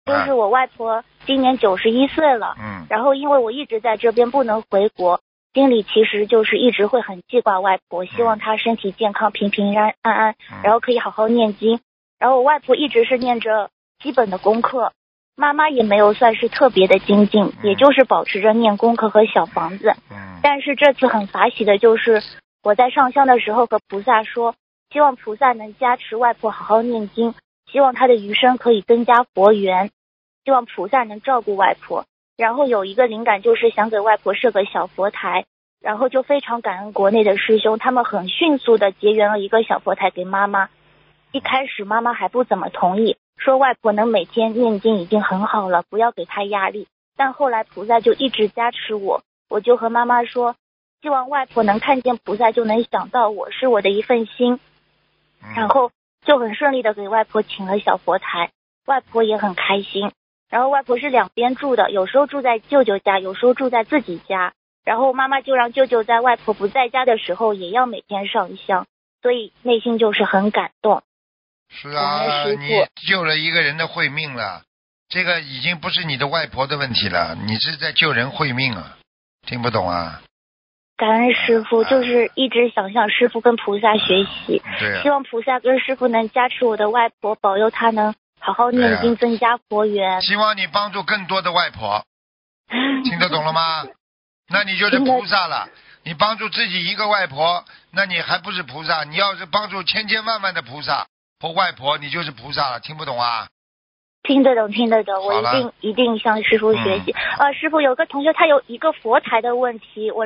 就是我外婆今年91岁了，然后因为我一直在这边不能回国，心里其实就是一直会很记挂外婆，希望她身体健康、平平安安，然后可以好好念经。然后我外婆一直是念着基本的功课，妈妈也没有算是特别的精进，也就是保持着念功课和小房子。但是这次很法喜的就是我在上香的时候和菩萨说，希望菩萨能加持外婆好好念经，希望她的余生可以增加佛缘，希望菩萨能照顾外婆。然后有一个灵感就是想给外婆设个小佛台，然后就非常感恩国内的师兄，他们很迅速的结缘了一个小佛台给妈妈。一开始妈妈还不怎么同意，说外婆能每天念经已经很好了，不要给她压力。但后来菩萨就一直加持我，我就和妈妈说，希望外婆能看见菩萨就能想到我，是我的一份心。然后就很顺利的给外婆请了小佛台，外婆也很开心。然后外婆是两边住的，有时候住在舅舅家，有时候住在自己家。然后妈妈就让舅舅在外婆不在家的时候也要每天上香，所以内心就是很感动。 是啊，你救了一个人的慧命了，这个已经不是你的外婆的问题了，你是在救人慧命啊，听不懂啊？ 感恩师父，就是一直想向师父跟菩萨学习， 对， 希望菩萨跟师父能加持我的外婆，保佑她能好好念经，增加佛缘。 希望你帮助更多的外婆，听得懂了吗？那你就是菩萨了。你帮助自己一个外婆，那你还不是菩萨？你要是帮助千千万万的菩萨或外婆，你就是菩萨了。听不懂啊？ 听得懂，听得懂，我一定向师父学习。师父，有个同学他有一个佛台的问题，我